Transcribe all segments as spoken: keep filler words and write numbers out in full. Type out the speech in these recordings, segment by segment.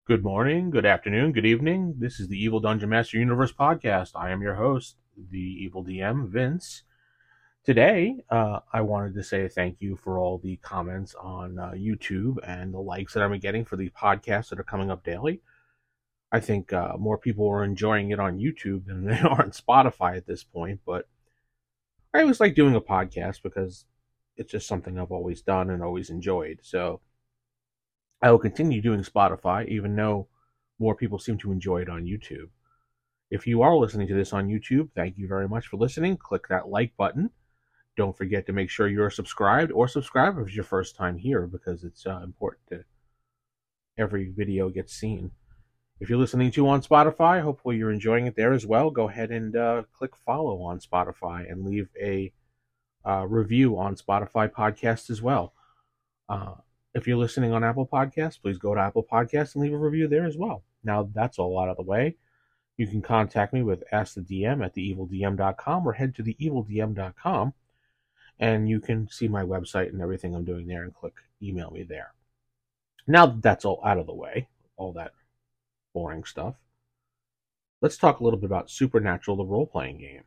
Good morning, good afternoon, good evening. This is the Evil Dungeon Master Universe podcast. I am your host, the Evil D M, Vince. Today, uh, I wanted to say thank you for all the comments on uh, YouTube and the likes that I'm getting for the podcasts that are coming up daily. I think uh, more people are enjoying it on YouTube than they are on Spotify at this point, but I always like doing a podcast because it's just something I've always done and always enjoyed. So I will continue doing Spotify, even though more people seem to enjoy it on YouTube. If you are listening to this on YouTube, thank you very much for listening. Click that like button. Don't forget to make sure you're subscribed, or subscribe if it's your first time here, because it's uh, important that every video gets seen. If you're listening to on Spotify, hopefully you're enjoying it there as well. Go ahead and uh, click follow on Spotify and leave a uh, review on Spotify podcast as well. Uh, If you're listening on Apple Podcasts, please go to Apple Podcasts and leave a review there as well. Now that's all out of the way. You can contact me with ask the D M at the evil D M dot com or head to the evil D M dot com and you can see my website and everything I'm doing there and click email me there. Now that that's all out of the way, all that boring stuff, let's talk a little bit about Supernatural, the role-playing game.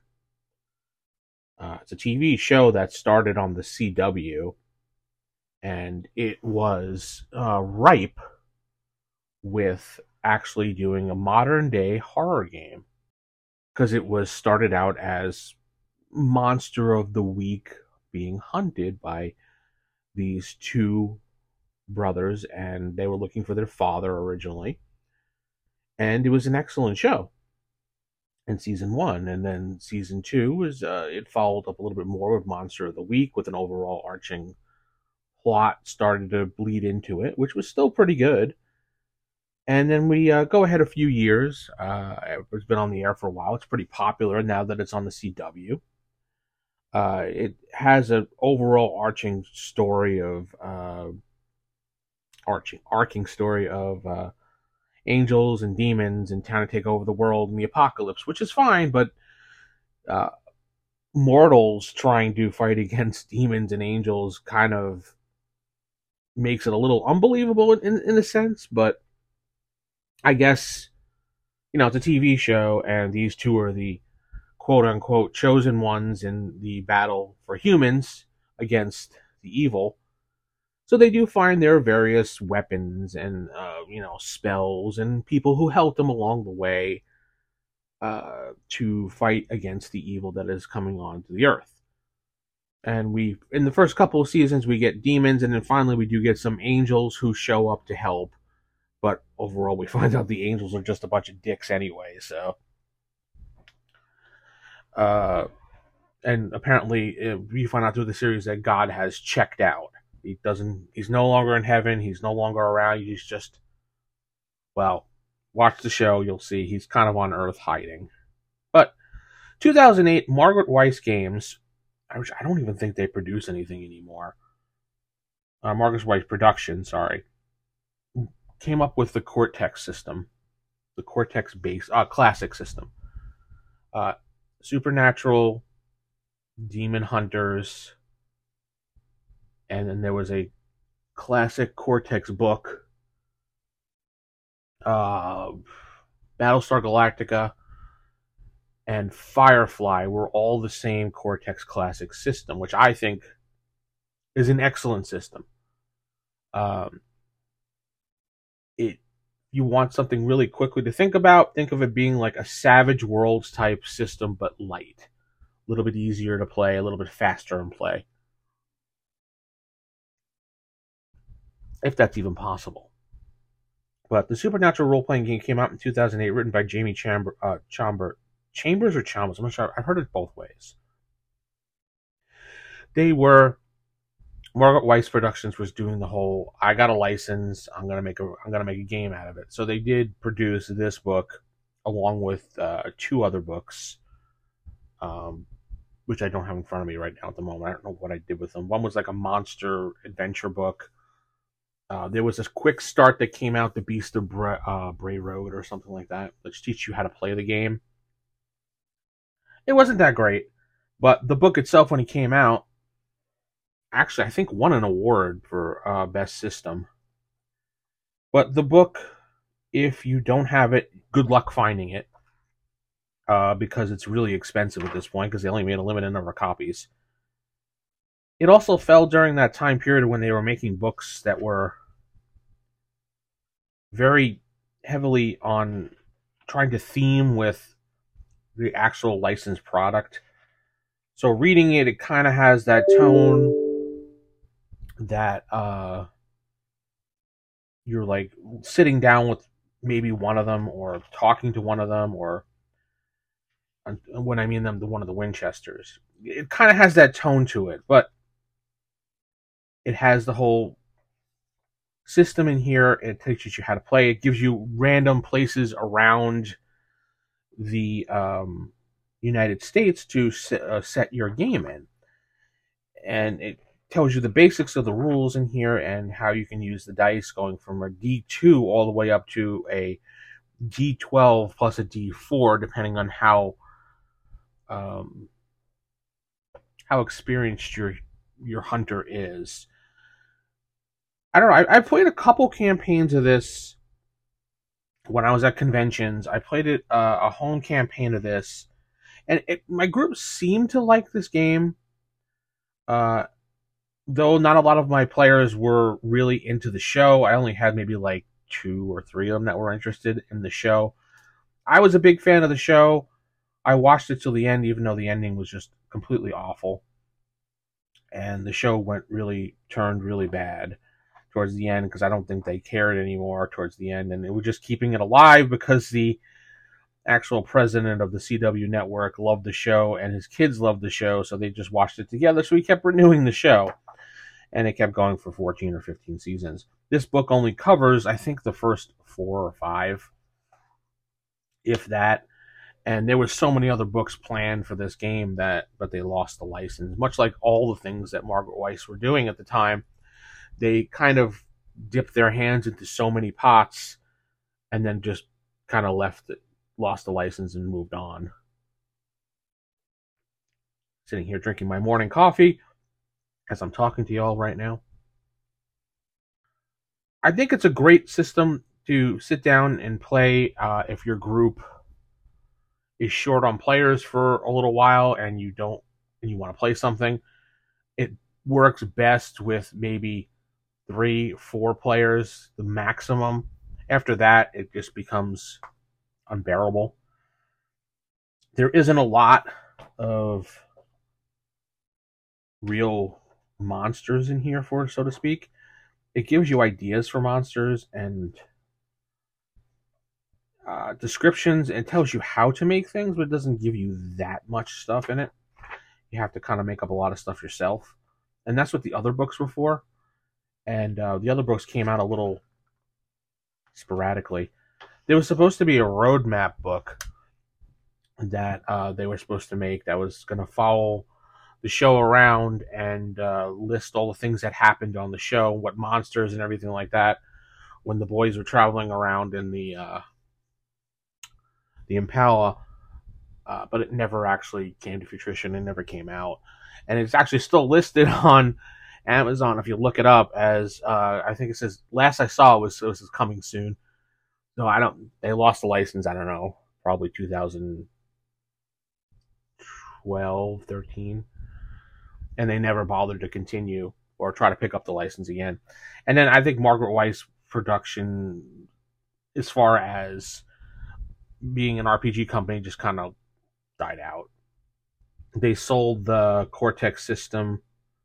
Uh, it's a T V show that started on the C W, and it was uh, ripe with actually doing a modern day horror game, because it was started out as monster of the week being hunted by these two brothers, and they were looking for their father originally, and it was an excellent show in season one. And then season two was uh, it followed up a little bit more with Monster of the Week, with an overall arching plot started to bleed into it, which was still pretty good. And then we uh, go ahead a few years. Uh, it's been on the air for a while. It's pretty popular now that it's on the C W. Uh, it has an overall arching story of uh, arching, arcing story of uh, angels and demons and trying to take over the world in the apocalypse, which is fine, but uh, mortals trying to fight against demons and angels kind of makes it a little unbelievable in, in a sense. But I guess, you know, it's a T V show, and these two are the quote-unquote chosen ones in the battle for humans against the evil. So they do find their various weapons and, uh, you know, spells and people who help them along the way uh, to fight against the evil that is coming onto the earth. And we, in the first couple of seasons, we get demons, and then finally we do get some angels who show up to help. But overall, we find out the angels are just a bunch of dicks anyway, so. Uh, and apparently, uh, we find out through the series that God has checked out. He doesn't, he's no longer in heaven, he's no longer around, he's just, well, watch the show, you'll see, he's kind of on Earth hiding. But, two thousand eight, Margaret Weis Games, I don't even think they produce anything anymore. Uh, Margaret Weis Production, sorry, came up with the Cortex system, the Cortex base, uh, classic system. Uh, Supernatural, Demon Hunters, and then there was a classic Cortex book, uh, Battlestar Galactica, and Firefly were all the same Cortex Classic system, which I think is an excellent system. Um, it you want something really quickly to think about, think of it being like a Savage Worlds type system, but light. A little bit easier to play, a little bit faster in play. If that's even possible. But the Supernatural role-playing game came out in two thousand eight, written by Jamie Chamber, uh, Chamber, Chambers or Chambers, I'm not sure. I've heard it both ways. They were... Margaret Weis Productions was doing the whole, I got a license, I'm gonna make a I'm gonna make a game out of it. So they did produce this book along with uh, two other books, um, which I don't have in front of me right now at the moment. I don't know what I did with them. One was like a monster adventure book. Uh, there was this quick start that came out, The Beast of Bray, uh, Bray Road or something like that, which teach you how to play the game. It wasn't that great, but the book itself, when it came out, actually, I think won an award for uh, best system. But the book If you don't have it, good luck finding it, uh, because it's really expensive at this point because they only made a limited number of copies. It also fell during that time period when they were making books that were very heavily on trying to theme with the actual licensed product. So reading it, it kind of has that tone that uh, you're like sitting down with maybe one of them or talking to one of them, or when I mean them, the one of the Winchesters. It kind of has that tone to it, but it has the whole system in here. It teaches you how to play. It gives you random places around the um, United States to set, uh, set your game in. And it tells you the basics of the rules in here and how you can use the dice, going from a D two all the way up to a D twelve plus a D four, depending on how um, how experienced your your hunter is. I don't know. I, I played a couple campaigns of this when I was at conventions. I played it uh, a home campaign of this, and it, my group seemed to like this game. Uh, though not a lot of my players were really into the show. I only had maybe like two or three of them that were interested in the show. I was a big fan of the show. I watched it till the end, even though the ending was just completely awful. And the show went really, turned really bad towards the end, because I don't think they cared anymore towards the end. And it was just keeping it alive because the actual president of the C W network loved the show and his kids loved the show, so they just watched it together. So he kept renewing the show, and it kept going for fourteen or fifteen seasons. This book only covers, I think, the first four or five, if that. And there were so many other books planned for this game that, but they lost the license. Much like all the things that Margaret Weis were doing at the time, they kind of dipped their hands into so many pots, and then just kind of left it, lost the license, and moved on. Sitting here drinking my morning coffee as I'm talking to y'all right now. I think it's a great system to sit down and play uh, if your group is short on players for a little while and you don't and you want to play something. It works best with maybe three, four players, the maximum. After that, it just becomes unbearable. There isn't a lot of real monsters in here, for so to speak. It gives you ideas for monsters and uh, descriptions, and tells you how to make things, but it doesn't give you that much stuff in it. You have to kind of make up a lot of stuff yourself. And that's what the other books were for. And uh, the other books came out a little sporadically. There was supposed to be a roadmap book that uh, they were supposed to make that was going to follow the show around and uh, list all the things that happened on the show, what monsters and everything like that, when the boys were traveling around in the uh, the Impala. Uh, but it never actually came to fruition. It never came out. And it's actually still listed on Amazon if you look it up as, uh, I think it says, last I saw was it was coming soon. No, I don't, they lost the license, I don't know, probably two thousand twelve, thirteen. And they never bothered to continue or try to pick up the license again. And then I think Margaret Weis production, as far as being an R P G company, just kind of died out. They sold the Cortex system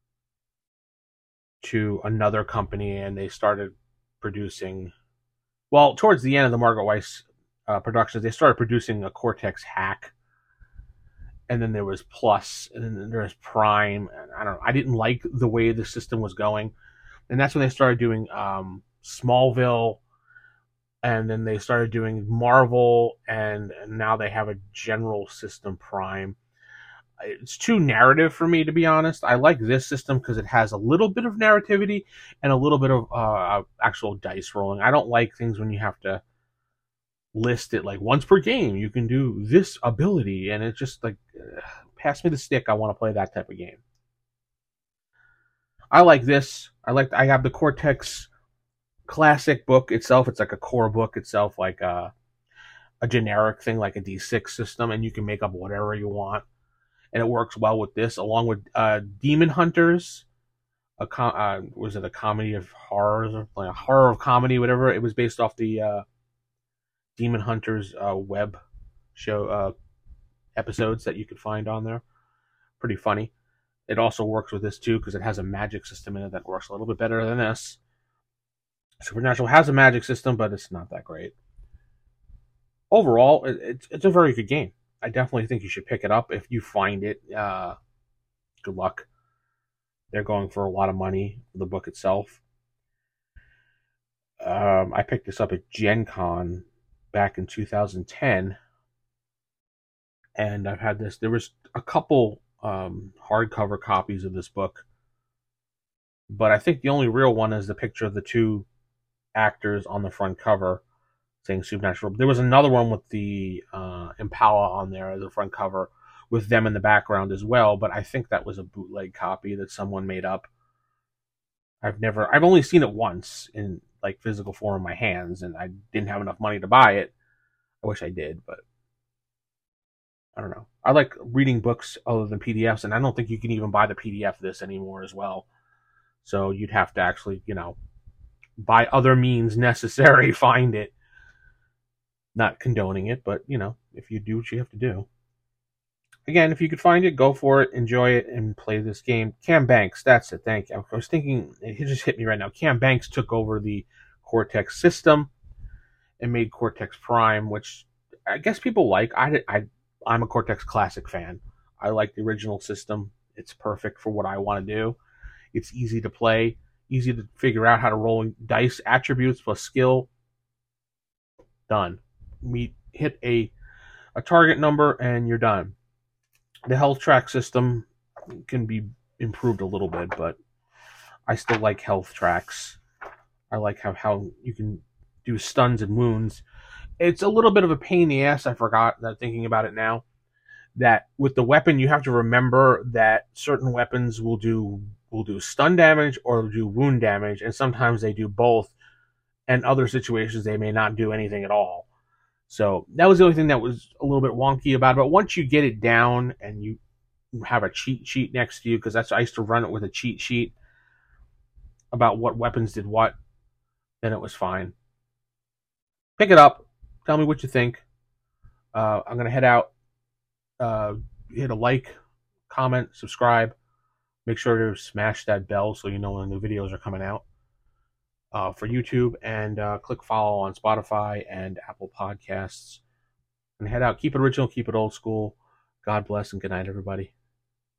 to another company, and they started producing, well, towards the end of the Margaret Weis uh, productions, they started producing a Cortex hack. And then there was Plus, and then there was Prime. And I don't know. I didn't like the way the system was going. And that's when they started doing um, Smallville, and then they started doing Marvel, and, and now they have a general system, Prime. It's too narrative for me, to be honest. I like this system because it has a little bit of narrativity and a little bit of uh, actual dice rolling. I don't like things when you have to list it like once per game you can do this ability, and it's just like, uh, pass me the stick. I want to play that type of game. I like this. I like. I have the Cortex classic book itself. It's like a core book itself, like a, a generic thing, like a D six system, and you can make up whatever you want. And it works well with this, along with uh, Demon Hunters. A com- uh, was it a comedy of horrors, or like a horror of comedy, whatever? It was based off the uh, Demon Hunters uh, web show uh, episodes that you could find on there. Pretty funny. It also works with this too because it has a magic system in it that works a little bit better than this. Supernatural has a magic system, but it's not that great. Overall, it, it's it's a very good game. I definitely think you should pick it up if you find it. Uh, good luck. They're going for a lot of money for the book itself. Um, I picked this up at Gen Con back in two thousand ten, and I've had this. There was a couple um, hardcover copies of this book, but I think the only real one is the picture of the two actors on the front cover saying Supernatural. There was another one with the uh, Impala on there as the front cover with them in the background as well, but I think that was a bootleg copy that someone made up. I've never, I've only seen it once in like physical form in my hands, and I didn't have enough money to buy it. I wish I did, but I don't know. I like reading books other than P D Fs, and I don't think you can even buy the P D F of this anymore as well. So you'd have to actually, you know, by other means necessary, find it. Not condoning it, but, you know, if you do what you have to do. Again, if you could find it, go for it, enjoy it, and play this game. Cam Banks, that's it, thank you. I was thinking, it just hit me right now. Cam Banks took over the Cortex system and made Cortex Prime, which I guess people like. I, I, I'm a Cortex Classic fan. I like the original system. It's perfect for what I want to do. It's easy to play, easy to figure out how to roll dice, attributes plus skill. Done. We hit a, a target number and you're done. The health track system can be improved a little bit, but I still like health tracks. I like how, how you can do stuns and wounds. It's a little bit of a pain in the ass. I forgot that thinking about it now. That with the weapon, you have to remember that certain weapons will do will do stun damage or do wound damage, and sometimes they do both. And other situations, they may not do anything at all. So that was the only thing that was a little bit wonky about it. But once you get it down and you have a cheat sheet next to you, because that's I used to run it with a cheat sheet about what weapons did what, then it was fine. Pick it up. Tell me what you think. Uh, I'm going to head out. Uh, hit a like, comment, subscribe. Make sure to smash that bell so you know when new videos are coming out. Uh, for YouTube, and uh, click follow on Spotify and Apple Podcasts. And head out. Keep it original, keep it old school. God bless and good night, everybody.